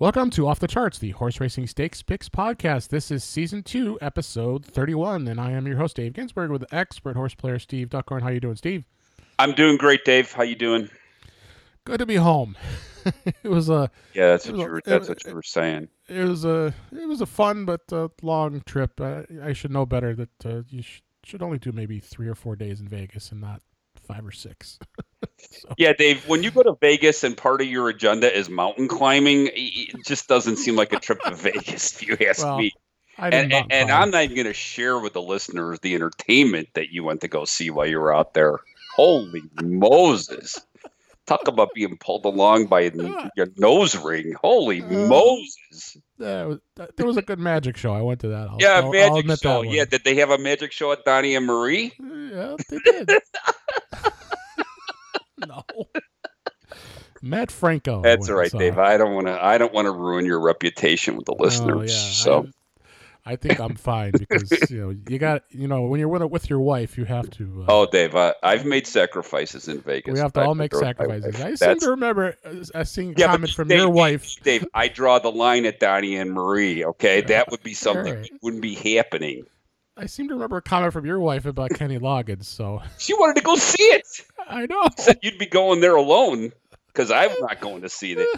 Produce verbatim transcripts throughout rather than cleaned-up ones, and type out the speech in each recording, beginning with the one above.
Welcome to Off the Charts, the Horse Racing Stakes Picks podcast. This is Season two, Episode thirty-one, and I am your host, Dave Ginsburg, with expert horse player Steve Duckhorn. How you doing, Steve? I'm doing great, Dave. How you doing? Good to be home. It was a yeah. That's what a, you were. That's it, what you were saying. It was a it was a fun but uh, long trip. Uh, I should know better that uh, you sh- should only do maybe three or four days in Vegas and not five or six. So. Yeah, Dave. When you go to Vegas and part of your agenda is mountain climbing, it just doesn't seem like a trip to Vegas, if you ask well, me. I and and, and I'm not even going to share with the listeners the entertainment that you went to go see while you were out there. Holy Moses! Talk about being pulled along by your nose ring. Holy uh, Moses! Yeah, was, there was a good magic show. I went to that. I'll, yeah, I'll, magic I'll show. Yeah, did they have a magic show at Donnie and Marie? Yeah, they did. No. Matt Franco. That's all right, Dave. I don't want to. I don't want to ruin your reputation with the listeners. Oh, yeah. So. I, I think I'm fine because you know you got you know when you're with, with your wife you have to. Uh, oh, Dave, I, I've made sacrifices in Vegas. We have to I, all make sacrifices. I, I seem to remember a seeing yeah, comment from Dave, your wife. Dave, I draw the line at Donnie and Marie. Okay, yeah, that would be something right. that wouldn't be happening. I seem to remember a comment from your wife about Kenny Loggins. So she wanted to go see it. I know. Said you'd be going there alone because I'm not going to see it.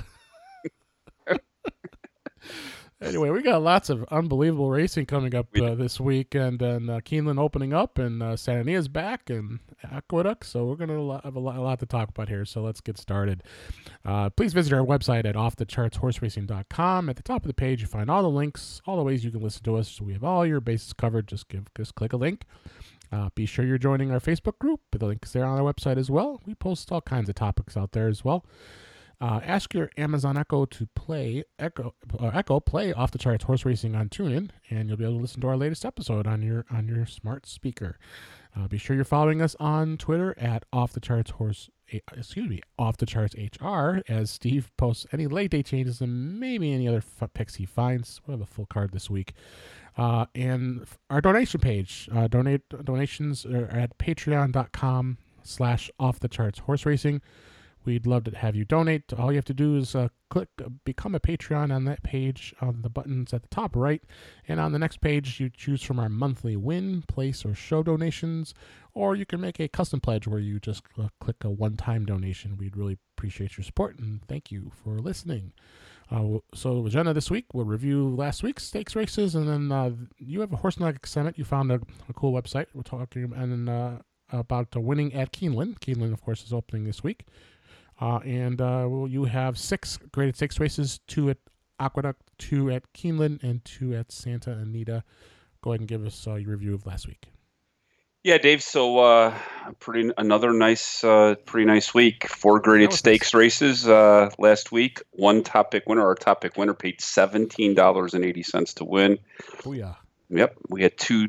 Anyway, we got lots of unbelievable racing coming up uh, this week, and then uh, Keeneland opening up, and uh, Santa Ania's back, and Aqueduct. So we're going to have a lot, a lot to talk about here. So let's get started. Uh, please visit our website at off the charts horse racing dot com. At the top of the page, you find all the links, all the ways you can listen to us. So we have all your bases covered. Just give, just click a link. Uh, be sure you're joining our Facebook group. The link is there on our website as well. We post all kinds of topics out there as well. Uh, ask your Amazon Echo to play Echo uh, Echo play Off the Charts Horse Racing on TuneIn, and you'll be able to listen to our latest episode on your on your smart speaker. Uh, be sure you're following us on Twitter at Off the Charts Horse. Excuse me, Off the Charts H R, as Steve posts any late date changes and maybe any other f- picks he finds. We'll have a full card this week. Uh, and our donation page, uh, donate donations are at patreon dot com slash Off the Charts Horse Racing. We'd love to have you donate. All you have to do is uh, click uh, Become a Patreon on that page on the buttons at the top right. And on the next page, you choose from our monthly win, place, or show donations. Or you can make a custom pledge where you just uh, click a one-time donation. We'd really appreciate your support, and thank you for listening. Uh, so, agenda this week, we'll review last week's stakes races. And then uh, you have a Horse Analytics Summit. You found a, a cool website. We're talking and then, uh, about uh, winning at Keeneland. Keeneland, of course, is opening this week. Uh, and uh, well, you have six graded stakes races, two at Aqueduct, two at Keeneland, and two at Santa Anita. Go ahead and give us uh, your review of last week. Yeah, Dave. So, uh, pretty another nice, uh, pretty nice week. Four graded stakes nice. races uh, last week. One top pick winner. Our top pick winner paid seventeen dollars and eighty cents to win. Oh yeah. Yep. We had two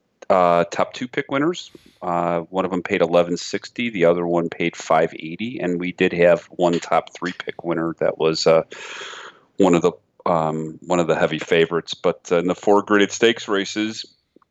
uh, top two pick winners. Uh, one of them paid eleven sixty. The other one paid five eighty, and we did have one top three pick winner that was uh, one of the um, one of the heavy favorites. But uh, in the four graded stakes races,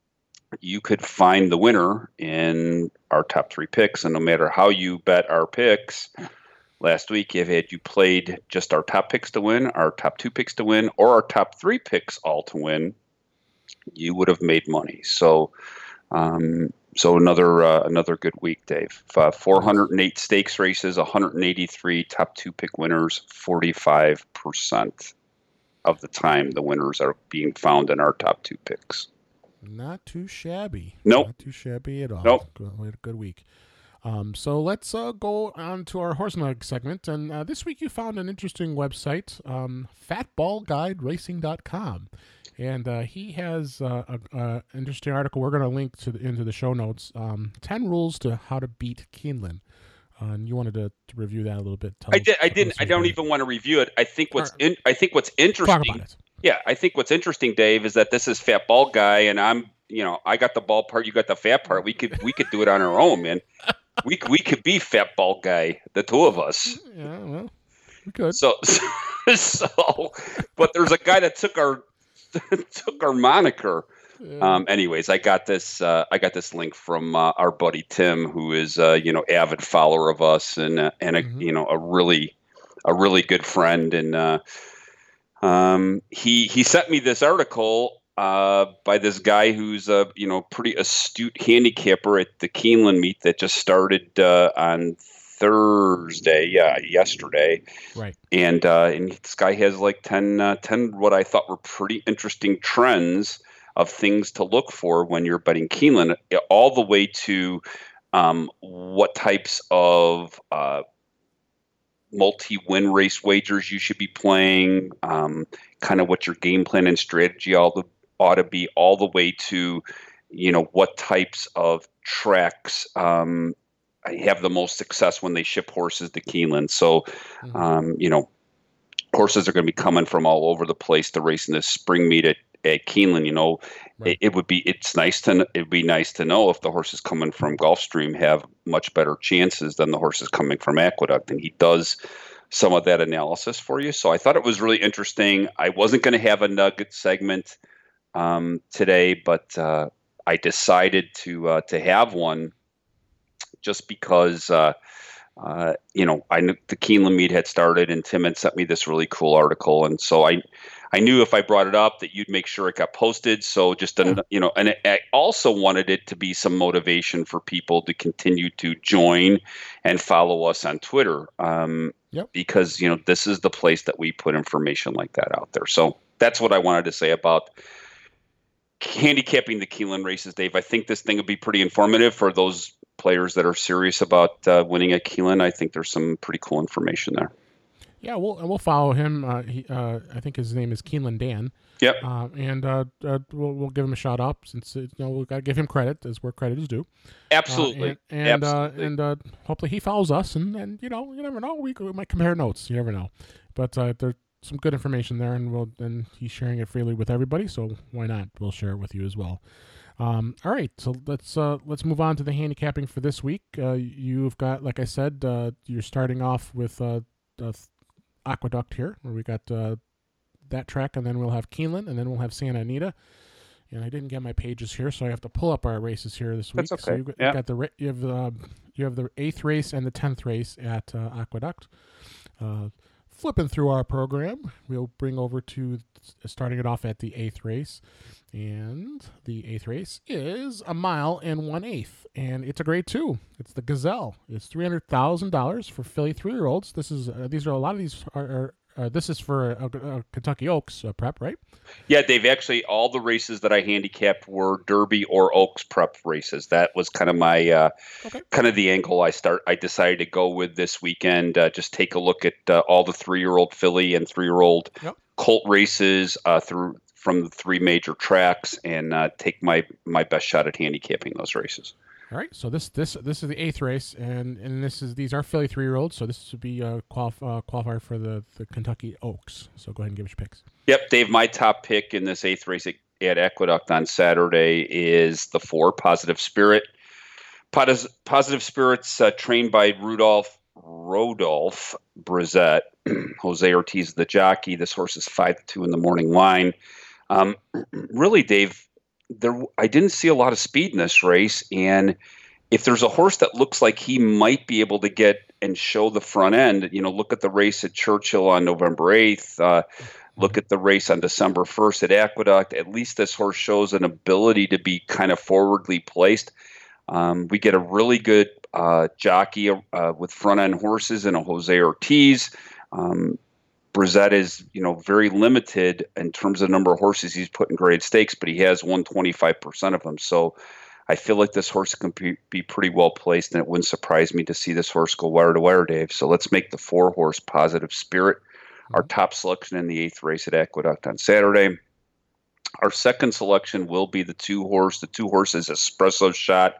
you could find the winner in our top three picks, and no matter how you bet our picks last week, if had you played just our top picks to win, our top two picks to win, or our top three picks all to win, you would have made money. So. Um, So another uh, another good week, Dave. Uh, four hundred eight stakes races, one hundred eighty-three top two pick winners. forty-five percent of the time, the winners are being found in our top two picks. Not too shabby. Nope. Not too shabby at all. Nope. Good, we had a good week. Um, so let's uh, go on to our horse nug segment. And uh, this week you found an interesting website, um, fat ball guide racing dot com. And uh, he has uh, an interesting article we're going to link to the, into the show notes. Um, ten rules to how to beat Keeneland. Uh, and you wanted to, to review that a little bit. Tell I did. I didn't. I don't even want to review it. I think what's in, I think what's interesting. Talk about it. Yeah, I think what's interesting, Dave, is that this is Fat Ball Guy, and I'm. You know, I got the ball part. You got the fat part. We could we could do it on our own, man. We we could be Fat Ball Guy, the two of us. Yeah, well, we could. So so, but there's a guy that took our. took our moniker. Yeah. Um, anyways, I got this. Uh, I got this link from uh, our buddy Tim, who is uh, you know avid follower of us and uh, and a, mm-hmm. you know a really a really good friend. And uh, Um, he he sent me this article uh, by this guy who's a you know pretty astute handicapper at the Keeneland meet that just started uh, on Thursday, yeah, yesterday. Right. And uh, and this guy has like ten, uh, ten what I thought were pretty interesting trends of things to look for when you're betting Keeneland, all the way to um, what types of uh, multi-win race wagers you should be playing, um, kind of what your game plan and strategy all the, ought to be, all the way to, you know, what types of tracks um, have the most success when they ship horses to Keeneland. So, Mm-hmm. um, you know, horses are going to be coming from all over the place to race in this spring meet at, at Keeneland. You know, Right. it, it would be it's nice to it'd be nice to know if the horses coming from Gulfstream have much better chances than the horses coming from Aqueduct, and he does some of that analysis for you. So I thought it was really interesting. I wasn't going to have a nugget segment um, today, but uh, I decided to uh, to have one just because. Uh, Uh, you know, I knew the Keeneland meet had started, and Tim had sent me this really cool article, and so I, I knew if I brought it up that you'd make sure it got posted. So just, Yeah. an, you know, and I also wanted it to be some motivation for people to continue to join and follow us on Twitter, um, Yep. because you know this is the place that we put information like that out there. So that's what I wanted to say about handicapping the Keeneland races, Dave. I think this thing would be pretty informative for those players that are serious about uh, winning at Keeneland. I think there's some pretty cool information there. Yeah, we'll we'll follow him. Uh, he, uh, I think his name is Keeneland Dan. Yep. Uh, and uh, uh, we'll we'll give him a shout out since uh, you know we got to give him credit as where credit is due. Absolutely. Uh, and and, Absolutely. Uh, and uh, hopefully he follows us, and, and you know you never know, we, we might compare notes. You never know, but uh, there's some good information there, and we'll and he's sharing it freely with everybody. So why not? We'll share it with you as well. Um, all right, so let's uh, let's move on to the handicapping for this week. Uh, you've got, like I said, uh, you're starting off with uh, uh, Aqueduct here, where we got uh, that track, and then we'll have Keeneland, and then we'll have Santa Anita. And I didn't get my pages here, so I have to pull up our races here this week. That's So okay. you got, Yeah. you got the you have the you have the eighth race and the tenth race at uh, Aqueduct. Uh, flipping through our program, we'll bring over to starting it off at the eighth race. And the eighth race is a mile and one eighth, and it's a grade two. It's the Gazelle. It's three hundred thousand dollars for filly three-year-olds. This is uh, these are a lot of these are. are uh, this is for uh, uh, Kentucky Oaks uh, prep, right? Yeah, Dave. Actually, all the races that I handicapped were Derby or Oaks prep races. That was kind of my uh, Okay. kind of the angle I start. I decided to go with this weekend. Uh, just take a look at uh, all the three-year-old filly and three-year-old Yep. colt races uh, through from the three major tracks, and uh, take my my best shot at handicapping those races. All right, so this this this is the eighth race, and, and this is these are filly three year olds, so this would be a qualif- uh, qualifier for the, the Kentucky Oaks. So go ahead and give us your picks. Yep, Dave. My top pick in this eighth race at, at Aqueduct on Saturday is the four, Positive Spirit. Pos- Positive Spirit's uh, trained by Rudolph Rodolphe Brizet. Jose Ortiz, the jockey. This horse is five to two in the morning line. Um, really, Dave, there I didn't see a lot of speed in this race, and if there's a horse that looks like he might be able to get and show the front end, you know, look at the race at Churchill on November eighth. Uh, look at the race on December first at Aqueduct. At least this horse shows an ability to be kind of forwardly placed. Um, we get a really good uh, jockey uh, with front end horses and a Jose Ortiz. Um, Brizet is, you know, very limited in terms of the number of horses he's put in grade stakes, but he has won twenty-five percent of them. So I feel like this horse can be, be pretty well placed, and it wouldn't surprise me to see this horse go wire to wire, Dave. So let's make the four horse Positive Spirit our top selection in the eighth race at Aqueduct on Saturday. Our second selection will be the two horse. The two horses Espresso Shot.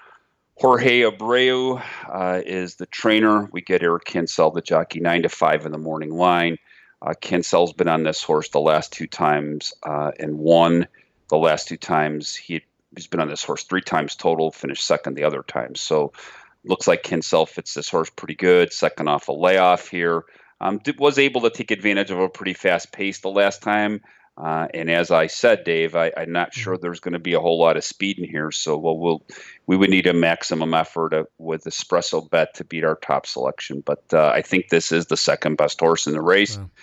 Jorge Abreu uh, is the trainer. We get Eric Kinsell, the jockey, nine to five in the morning line. Uh, Kinsell's been on this horse the last two times uh, and won the last two times. He, he's been on this horse three times total, finished second the other time. So looks like Kinsell fits this horse pretty good. Second off a layoff here. Um, did, was able to take advantage of a pretty fast pace the last time. Uh, and as I said, Dave, I, I'm not sure there's going to be a whole lot of speed in here. So well, we'll we would need a maximum effort uh, with Espresso Bet to beat our top selection. But uh, I think this is the second best horse in the race. Wow.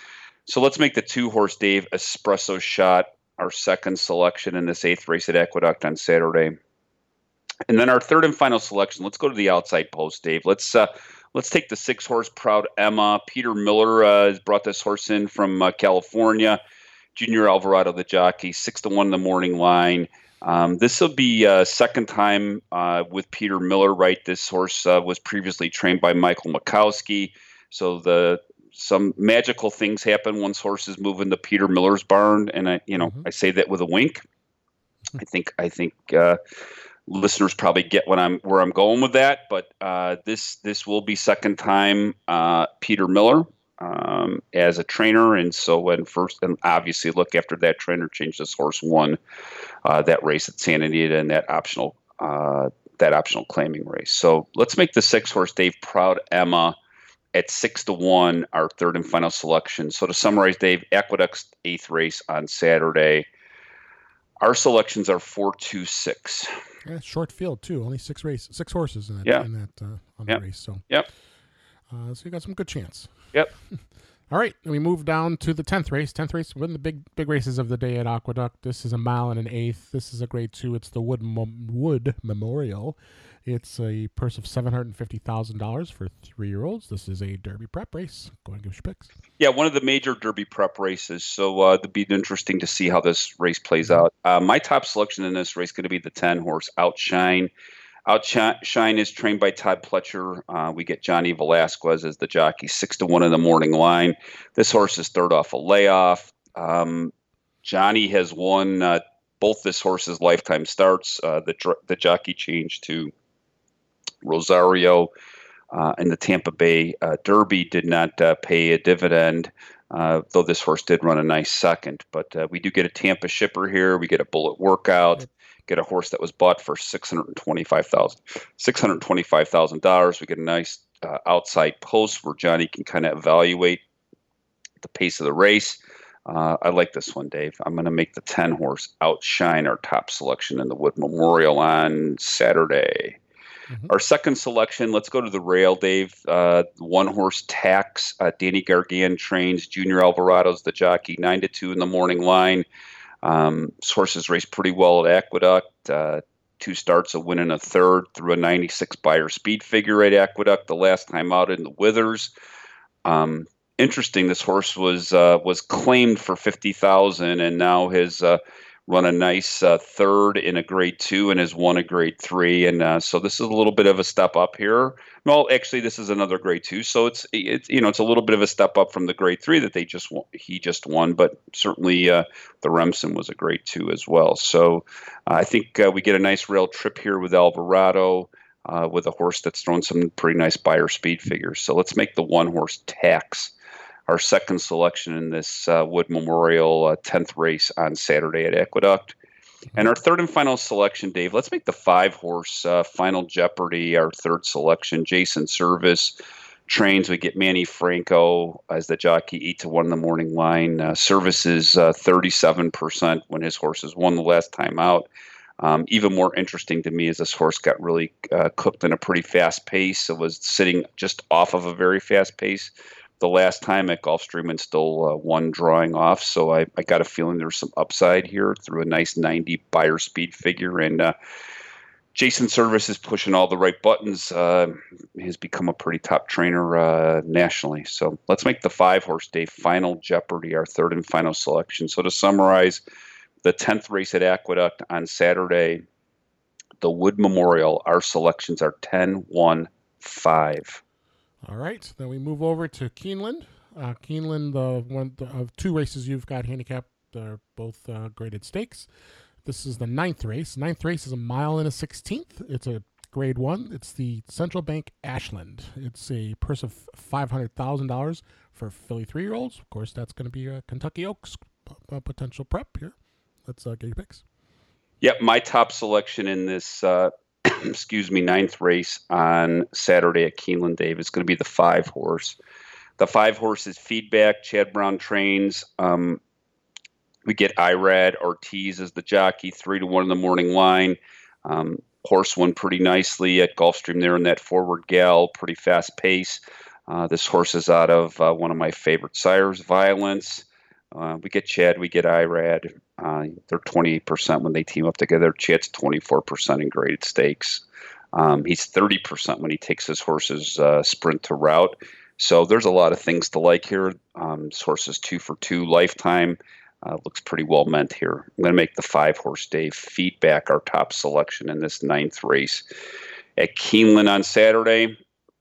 So let's make the two-horse Dave Espresso Shot our second selection in this eighth race at Aqueduct on Saturday. And then our third and final selection, let's go to the outside post, Dave. Let's uh, let's take the six-horse Proud Emma. Peter Miller uh, has brought this horse in from uh, California. Junior Alvarado, the jockey, six to one in the morning line. Um, this will be a uh, second time uh, with Peter Miller, right? This horse uh, was previously trained by Michael Makowski. So the some magical things happen once horses move into Peter Miller's barn, and I, you know, mm-hmm. I say that with a wink. I think I think uh, listeners probably get what I'm where I'm going with that. But uh, this this will be second time uh, Peter Miller um, as a trainer, and so when first and obviously look after that trainer change, this horse won uh, that race at Santa Anita and that optional uh, that optional claiming race. So let's make the six horse Dave Proud Emma at six to one, our third and final selection. So to summarize, Dave, Aqueduct's eighth race on Saturday. Our selections are four, two, six. Yeah, short field too. Only six race, six horses in that. Yeah. In that uh, on yep. the race. So. Yep. Uh, so you got some good chance. Yep. All right, and we move down to the tenth race. Tenth race, one of the big big races of the day at Aqueduct. This is a mile and an eighth. This is a grade two. It's the Wood Mem- Wood Memorial. It's a purse of seven hundred and fifty thousand dollars for three year olds. This is a Derby prep race. Go ahead and give us your picks. Yeah, one of the major Derby prep races. So uh, it'll be interesting to see how this race plays out. Uh, my top selection in this race is going to be the ten horse Outshine. Outshine is trained by Todd Pletcher. Uh, we get Johnny Velasquez as the jockey, six to one in the morning line. This horse is third off a layoff. Um, Johnny has won uh, both this horse's lifetime starts. Uh, the the jockey changed to Rosario uh, and the Tampa Bay uh, Derby did not uh, pay a dividend, uh, though this horse did run a nice second. But uh, we do get a Tampa shipper here. We get a Bullet Workout. Get a horse that was bought for six hundred twenty-five thousand dollars. six hundred twenty-five thousand dollars. We get a nice uh, outside post where Johnny can kind of evaluate the pace of the race. Uh, I like this one, Dave. I'm going to make the ten horse Outshine our top selection in the Wood Memorial on Saturday. Mm-hmm. Our second selection, let's go to the rail, Dave. Uh, one horse Tax. Uh, Danny Gargan trains. Junior Alvarado's the jockey, nine to two in the morning line. Um, this horse has raced pretty well at Aqueduct. Uh, two starts, a win and a third through a ninety-six Beyer speed figure at Aqueduct. The last time out in the Withers. Um, interesting. This horse was uh, was claimed for fifty thousand, and now has uh, run a nice uh, third in a grade two and has won a grade three. And uh, so this is a little bit of a step up here. Well, actually, this is another grade two, so it's it's you know it's a little bit of a step up from the grade three that they just won, he just won. But certainly uh, the Remsen was a grade two as well. So uh, I think uh, we get a nice rail trip here with Alvarado. Uh, with a horse that's thrown some pretty nice Beyer speed figures. So let's make the one horse Tax our second selection in this uh, Wood Memorial uh, tenth race on Saturday at Aqueduct. And our third and final selection, Dave, let's make the five horse uh, Final Jeopardy our third selection. Jason Service trains. We get Manny Franco as the jockey, eight to one in the morning line. Uh, Service is uh, thirty-seven percent when his horses won the last time out. Um, even more interesting to me is this horse got really uh, cooked in a pretty fast pace. It was sitting just off of a very fast pace the last time at Gulfstream and still uh, one drawing off. So I, I got a feeling there's some upside here through a nice ninety Beyer speed figure. And uh, Jason Service is pushing all the right buttons. Uh, he's become a pretty top trainer uh, nationally. So let's make the five horse Day Final Jeopardy our third and final selection. So to summarize, the tenth race at Aqueduct on Saturday, the Wood Memorial, our selections are ten, one, five. All right, then we move over to Keeneland. Uh, Keeneland, uh, one of two races you've got handicapped, are both uh, graded stakes. This is the ninth race. Ninth race is a mile and a sixteenth. It's a grade one. It's the Central Bank Ashland. It's a purse of five hundred thousand dollars for Philly three-year-olds. Of course, that's going to be a Kentucky Oaks uh, potential prep here. Let's uh, get your picks. Yep, my top selection in this uh, excuse me, ninth race on Saturday at Keeneland, Dave, is going to be the five horse. The five horse is Feedback. Chad Brown trains. Um, we get Irad Ortiz as the jockey, three to one in the morning line. Um, horse won pretty nicely at Gulfstream there in that forward gal, pretty fast pace. Uh, this horse is out of uh, one of my favorite sires, Violence. Uh, we get Chad, we get Irad. Uh, they're twenty-eight percent when they team up together. Chad's twenty-four percent in graded stakes. Um, he's thirty percent when he takes his horse's uh, sprint to route. So there's a lot of things to like here. Um, this horse is two for two lifetime. Uh, looks pretty well meant here. I'm going to make the five horse Dave Feedback our top selection in this ninth race at Keeneland on Saturday.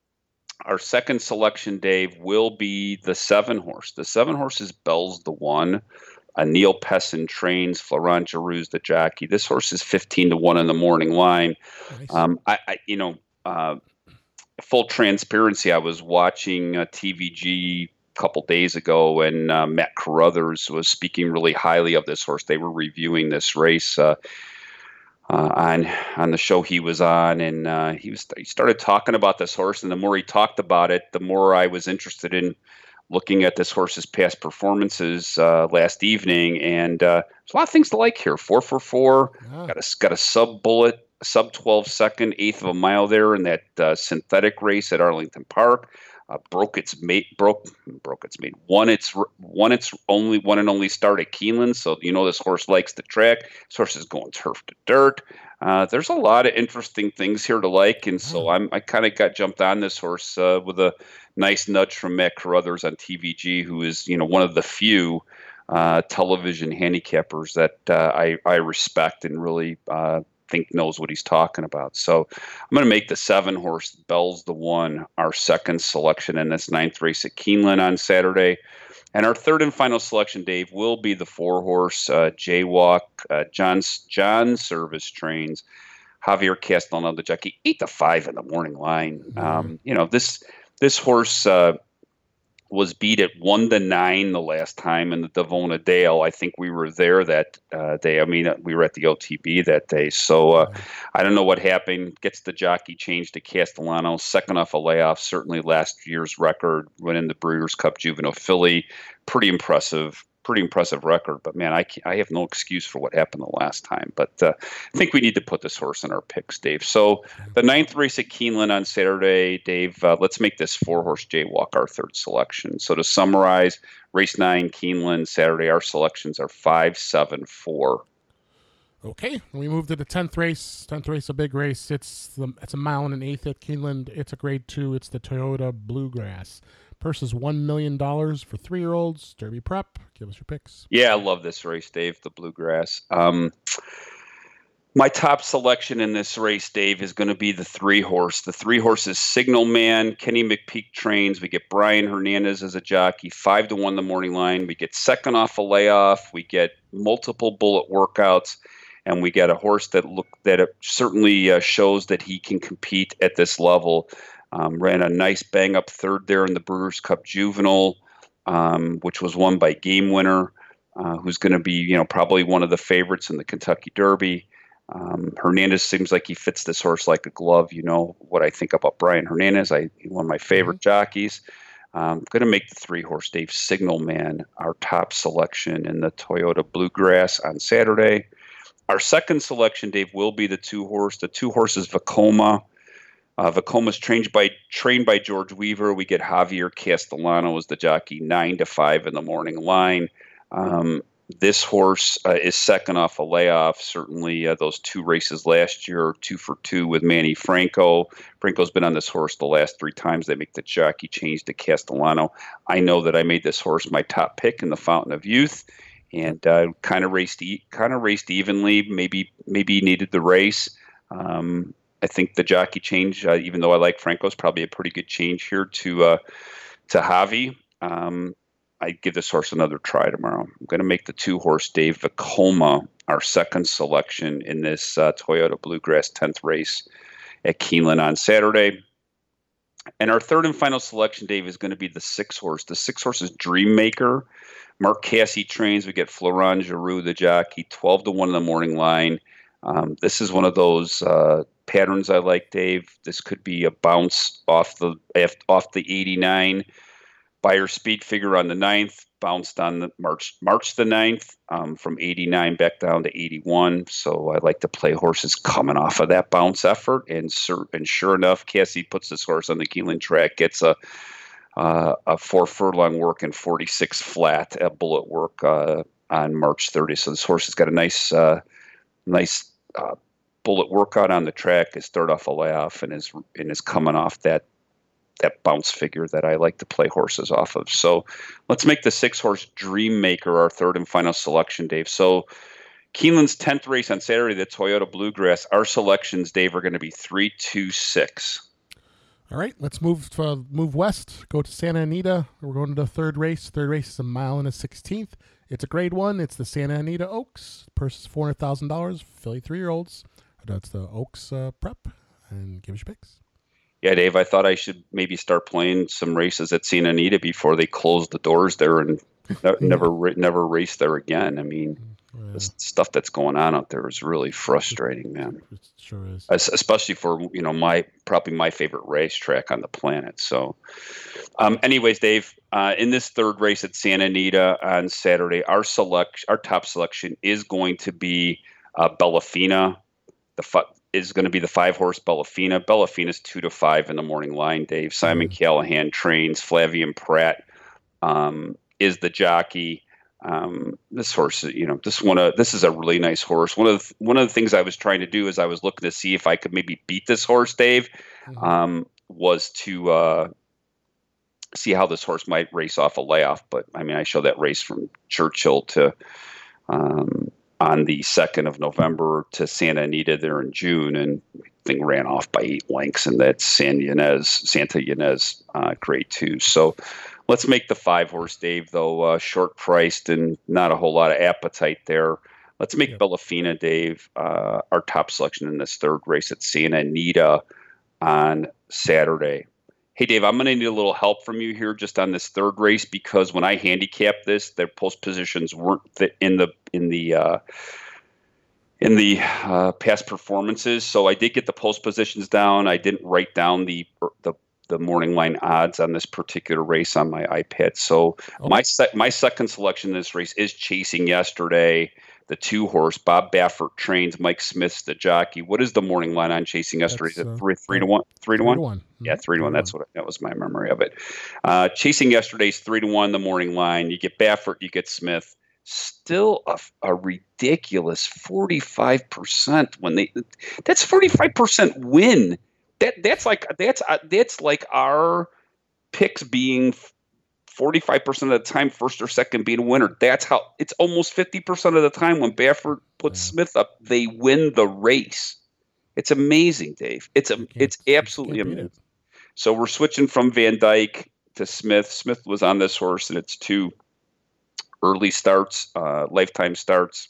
Our second selection, Dave, will be the seven horse. The seven horse is Bell's the One. Uh, Neil Pessin trains. Florent Giroux's the jockey. This horse is fifteen to one in the morning line. Nice. Um, I, I, you know, uh, full transparency, I was watching uh, T V G a couple days ago, and uh, Matt Carruthers was speaking really highly of this horse. They were reviewing this race uh, uh, on on the show he was on, and uh, he was he started talking about this horse. And the more he talked about it, the more I was interested in looking at this horse's past performances uh, last evening. And uh, there's a lot of things to like here. Four for four, yeah. got a got a sub bullet, sub twelve second, eighth of a mile there in that uh, synthetic race at Arlington Park. Uh, broke its mate, broke broke its mate. Won its won its only one and only start at Keeneland. So you know this horse likes the track. This horse is going turf to dirt. Uh, there's a lot of interesting things here to like, and so I'm I kind of got jumped on this horse uh, with a nice nudge from Matt Carruthers on T V G, who is you know one of the few uh, television handicappers that uh, I I respect and really uh, think knows what he's talking about. So I'm going to make the seven horse Bell's the One our second selection in this ninth race at Keeneland on Saturday. And our third and final selection, Dave, will be the four horse uh, Jaywalk. Uh, John's John Service trains. Javier Castellano, the jockey, eight to five in the morning line. Mm-hmm. Um, you know this this horse uh, was beat at one to nine the last time in the Davona Dale. I think we were there that uh, day. I mean, we were at the O T B that day. So uh, I don't know what happened. Gets the jockey changed to Castellano, second off a layoff. Certainly last year's record, winning the Breeders' Cup Juvenile Filly. Pretty impressive. Pretty impressive record, but man, I I have no excuse for what happened the last time. But uh, I think we need to put this horse in our picks, Dave. So the ninth race at Keeneland on Saturday, Dave. Uh, let's make this four horse Jaywalk our third selection. So to summarize, race nine Keeneland Saturday. Our selections are five, seven, four. Okay, we move to the tenth race. Tenth race, a big race. It's the it's a mile and an eighth at Keeneland. It's a grade two. It's the Toyota Bluegrass. Purse is one million dollars for three-year-olds. Derby prep. Give us your picks. Yeah, I love this race, Dave, the Bluegrass. Um, my top selection in this race, Dave, is going to be the three-horse. The three-horse is Signal Man. Kenny McPeak trains. We get Brian Hernandez as a jockey, five to one the morning line. We get second off a layoff. We get multiple bullet workouts. And we get a horse that look that it certainly uh, shows that he can compete at this level. Um, ran a nice bang-up third there in the Breeders' Cup Juvenile, um, which was won by Game Winner, uh, who's going to be, you know, probably one of the favorites in the Kentucky Derby. Um, Hernandez seems like he fits this horse like a glove. You know what I think about Brian Hernandez. I one of my favorite jockeys. I'm going to make the three-horse Dave Signal Man our top selection in the Toyota Bluegrass on Saturday. Our second selection, Dave, will be the two-horse. The two-horse is Vekoma. Uh, Vekoma's trained by trained by George Weaver. We get Javier Castellano as the jockey, nine to five in the morning line. Um, this horse uh, is second off a layoff. Certainly, uh, those two races last year, two for two with Manny Franco. Franco's been on this horse the last three times. They make the jockey change to Castellano. I know that I made this horse my top pick in the Fountain of Youth, and uh, kind of raced e- kind of raced evenly. Maybe maybe needed the race. Um, I think the jockey change, uh, even though I like Franco, is probably a pretty good change here to uh, to Javi. Um, I give this horse another try tomorrow. I'm going to make the two horse Dave Vekoma our second selection in this uh, Toyota Bluegrass tenth race at Keeneland on Saturday. And our third and final selection, Dave, is going to be the six horse. The six horse is Dream Maker. Mark Casse trains. We get Florent Giroux, the jockey, twelve to one in the morning line. Um, this is one of those uh, patterns I like, Dave. This could be a bounce off the off the eighty-nine. Buyer speed figure on the ninth, bounced on the March March the ninth um, from eighty-nine back down to eighty-one. So I like to play horses coming off of that bounce effort. And, sur- and sure enough, Casse puts this horse on the Keeneland track, gets a uh, a four furlong work and forty-six flat at Bullet Work uh, on March thirtieth. So this horse has got a nice, uh, nice uh, Bullet workout on the track. Is third off a layoff and is and is coming off that that bounce figure that I like to play horses off of. So let's make the six horse Dream Maker our third and final selection, Dave. So Keeneland's tenth race on Saturday, the Toyota Bluegrass. Our selections, Dave, are going to be three, two, six. All right, let's move uh, move west. Go to Santa Anita. We're going to the third race. Third race is a mile and a sixteenth. It's a grade one. It's the Santa Anita Oaks. Purse is four hundred thousand dollars. Filly three-year-olds. That's the Oaks uh, prep. And give us your picks. Yeah, Dave, I thought I should maybe start playing some races at Santa Anita before they close the doors there and never never race there again. I mean, yeah. The stuff that's going on out there is really frustrating, man. It sure is. Especially for, you know, my probably my favorite racetrack on the planet. So, um, anyways, Dave, uh, in this third race at Santa Anita on Saturday, our select our top selection is going to be uh, Bellafina. The fu- is going to be the five horse Bellafina. Bellafina's two to five in the morning line, Dave. Simon mm-hmm. Callahan trains. Flavian Pratt um, is the jockey. Um, this horse, you know, this one, uh, this is a really nice horse. One of the, one of the things I was trying to do is I was looking to see if I could maybe beat this horse, Dave, mm-hmm. um, was to uh, see how this horse might race off a layoff. But I mean, I show that race from Churchill to um, on the second of November to Santa Anita there in June, and the thing ran off by eight lengths, and that's San Ynez, Santa Ynez uh, grade two. So let's make the five horse, Dave, though, uh, short priced and not a whole lot of appetite there. Let's make yep. Bellafina, Dave, uh, our top selection in this third race at Santa Anita on Saturday. Hey, Dave, I'm going to need a little help from you here just on this third race, because when I handicapped this, their post positions weren't in the in the uh, in the uh, past performances. So I did get the post positions down. I didn't write down the the the morning line odds on this particular race on my iPad. So oh. my sec- my second selection in this race is Chasing Yesterday, the two horse. Bob Baffert trains. Mike Smith's the jockey. What is the morning line on Chasing Yesterday? Is it three, three to one? Three to three one? To one. Yeah, three to one. That's what that was my memory of it. Uh, Chasing Yesterday's three to one. The morning line. You get Baffert. You get Smith. Still a, a ridiculous forty-five percent when they. That's forty-five percent win. That that's like that's uh, that's like our picks being forty-five percent of the time first or second being a winner. That's how it's almost fifty percent of the time when Baffert puts yeah. Smith up, they win the race. It's amazing, Dave. It's a it's absolutely amazing. It. So we're switching from Van Dyke to Smith. Smith was on this horse, and it's two early starts, uh, lifetime starts.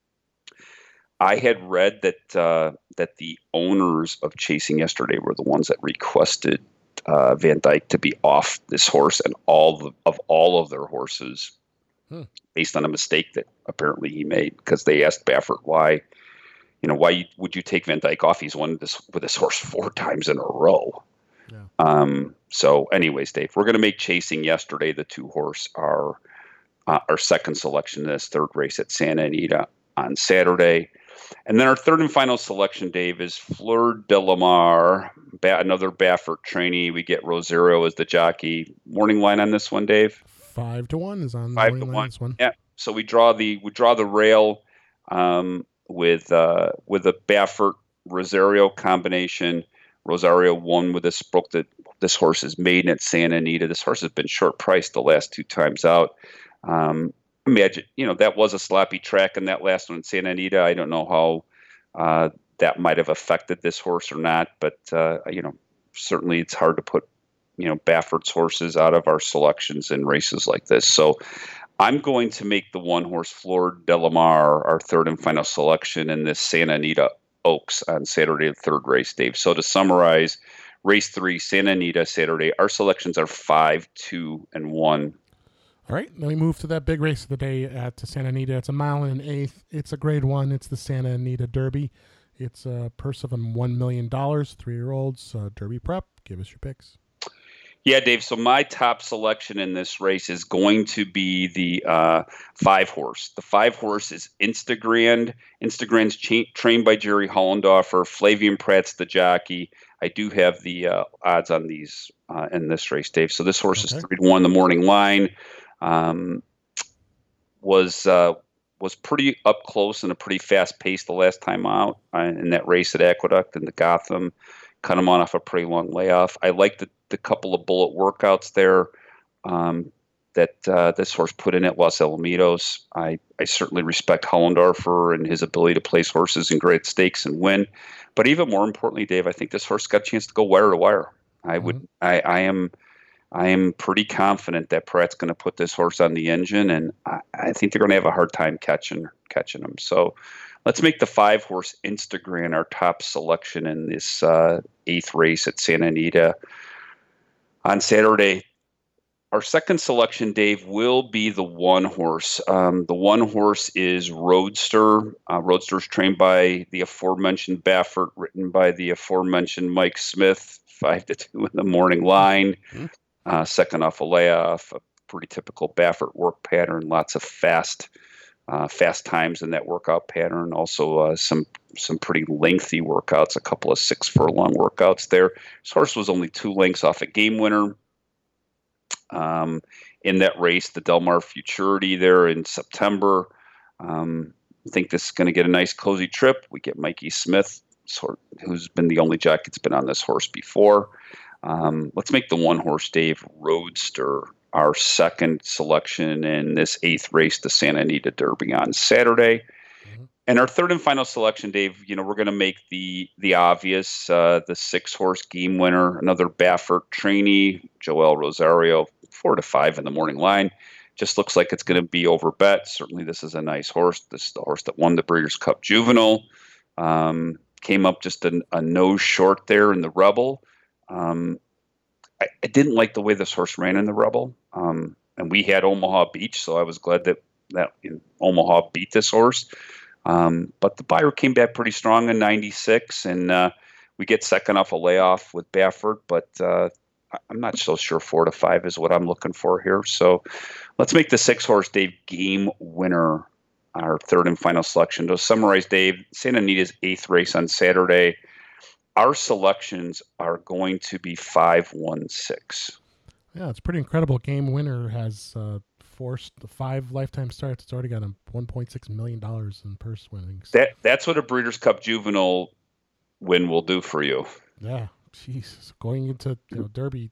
I had read that uh, that the owners of Chasing Yesterday were the ones that requested uh, Van Dyke to be off this horse and all the, of all of their horses, hmm. based on a mistake that apparently he made, because they asked Baffert why, you know, why would you take Van Dyke off? He's won this with this horse four times in a row. Yeah. Um. So, anyways, Dave, we're going to make Chasing Yesterday, the two horse, our uh, our second selection in this third race at Santa Anita on Saturday. And then our third and final selection, Dave, is Fleur de Lamar, ba- another Baffert trainee. We get Rosario as the jockey. Morning line on this one, Dave? Five to one is on the Five morning to line one. this one. Yeah. So we draw the we draw the rail um, with uh, with a Baffert Rosario combination. Rosario won with this broke that this horse is maiden at Santa Anita. This horse has been short priced the last two times out. Um, Imagine, you know, that was a sloppy track in that last one in Santa Anita. I don't know how uh, that might have affected this horse or not, but, uh, you know, certainly it's hard to put, you know, Baffert's horses out of our selections in races like this. So I'm going to make the one horse Fleur de Lamar our third and final selection in this Santa Anita Oaks on Saturday, the third race, Dave. So to summarize, race three, Santa Anita, Saturday, our selections are five, two, and one. All right, then we move to that big race of the day at Santa Anita. It's a mile and an eighth. It's a grade one. It's the Santa Anita Derby. It's a purse of one million dollars, three-year-olds, uh, Derby prep. Give us your picks. Yeah, Dave, so my top selection in this race is going to be the uh, five horse. The five horse is Instagrand. Instagrand's cha- trained by Jerry Hollendorfer. Flavian Pratt's the jockey. I do have the uh, odds on these uh, in this race, Dave. So this horse okay. is three to one. The morning line um, was uh, was pretty up close and a pretty fast pace the last time out uh, in that race at Aqueduct and the Gotham. Cut him on off a pretty long layoff. I like the, the couple of bullet workouts there um, that uh, this horse put in at Los Alamitos. I, I certainly respect Hollendorfer and his ability to place horses in great stakes and win. But even more importantly, Dave, I think this horse got a chance to go wire to wire. I mm-hmm. would, I, I am, I am pretty confident that Pratt's going to put this horse on the engine, and I, I think they're going to have a hard time catching catching him. So let's make the five horse Instagram our top selection in this uh, eighth race at Santa Anita on Saturday. Our second selection, Dave, will be the one horse. Um, the one horse is Roadster. Uh, Roadster is trained by the aforementioned Baffert, written by the aforementioned Mike Smith, five to two in the morning line. Mm-hmm. Uh, second off a layoff, a pretty typical Baffert work pattern, lots of fast uh, fast times in that workout pattern. Also uh, some some pretty lengthy workouts, a couple of six furlong workouts there. This horse was only two lengths off a game winner. Um, in that race, the Del Mar Futurity there in September. Um, I think this is going to get a nice cozy trip. We get Mikey Smith, sort who's been the only jockey that's been on this horse before. Um, let's make the one horse, Dave, Roadster, our second selection in this eighth race, the Santa Anita Derby on Saturday. Mm-hmm. And our third and final selection, Dave, you know, we're going to make the the obvious, uh, the six horse game winner, another Baffert trainee, Joel Rosario, four to five in the morning line. Just looks like it's going to be over bet. Certainly this is a nice horse. This is the horse that won the Breeders' Cup Juvenile. Um, came up just a, a nose short there in the Rebel. Um, I, I didn't like the way this horse ran in the Rebel. Um, and we had Omaha Beach, so I was glad that, that you know, Omaha beat this horse. Um, but the buyer came back pretty strong in ninety-six, and uh, we get second off a layoff with Baffert, but uh, I'm not so sure four to five is what I'm looking for here. So let's make the six horse, Dave, game winner, our third and final selection. To summarize, Dave, Santa Anita's eighth race on Saturday. Our selections are going to be five, one, six. Yeah, it's pretty incredible. Game winner has uh, forced five lifetime starts. It's already got a one point six million dollars in purse winnings. That that's what a Breeders' Cup Juvenile win will do for you. Yeah, jeez, going into you know, Derby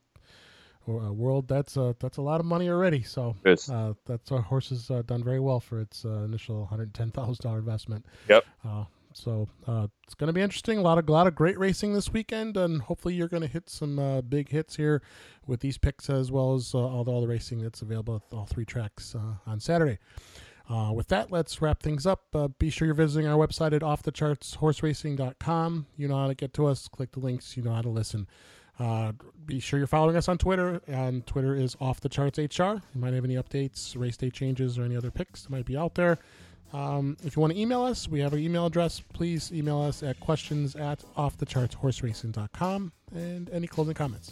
or uh, World, that's uh, that's a lot of money already. So uh, that's our horse has uh, done very well for its uh, initial one hundred ten thousand dollar investment. Yep. Uh, So uh, it's going to be interesting. A lot of a lot of great racing this weekend, and hopefully you're going to hit some uh, big hits here with these picks, as well as uh, all, the, all the racing that's available at all three tracks uh, on Saturday. Uh, with that, let's wrap things up. Uh, be sure you're visiting our website at off the charts horse racing dot com. You know how to get to us. Click the links. You know how to listen. Uh, be sure you're following us on Twitter, and Twitter is off the charts H R. You might have any updates, race day changes, or any other picks that might be out there. Um, if you want to email us, we have our email address. Please email us at questions at off the charts horse racing dot com. And any closing comments?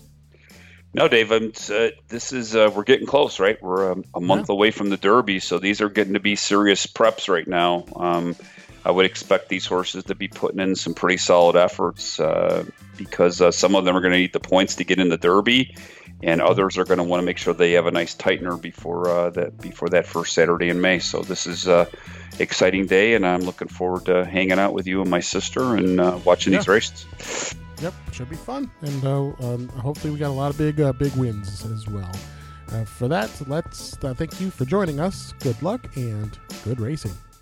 No, Dave, I'm, uh, this is, uh, we're getting close, right? We're um, a month yeah. away from the Derby, so these are getting to be serious preps right now. Um, I would expect these horses to be putting in some pretty solid efforts uh, because uh, some of them are going to need the points to get in the Derby, and others are going to want to make sure they have a nice tightener before uh, that before that first Saturday in May. So this is a exciting day, and I'm looking forward to hanging out with you and my sister and uh, watching yeah. these races. Yep, should be fun, and uh, um, hopefully we got a lot of big uh, big wins as well. Uh, for that, let's uh, thank you for joining us. Good luck and good racing.